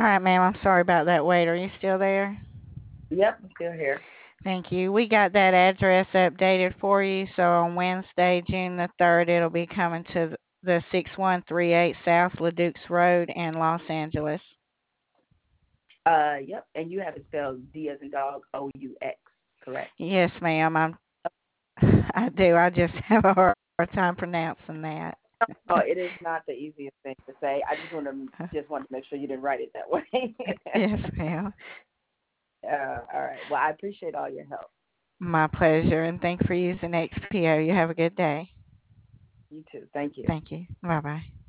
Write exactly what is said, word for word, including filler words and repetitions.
All right, ma'am. I'm sorry about that wait. Are you still there? Yep, I'm still here. Thank you. We got that address updated for you. So on Wednesday, June the third, it'll be coming to the six one three eight South Leduc Road in Los Angeles. Uh, yep, and you have it spelled D as in dog, O U X, correct? Yes, ma'am. I'm. I do. I just have a hard time pronouncing that. Oh, it is not the easiest thing to say. I just want to just want to make sure you didn't write it that way. Yes, ma'am. uh, all right. Well, I appreciate all your help. My pleasure, and thanks for using X P O. You have a good day. You too. Thank you. Thank you. Bye bye.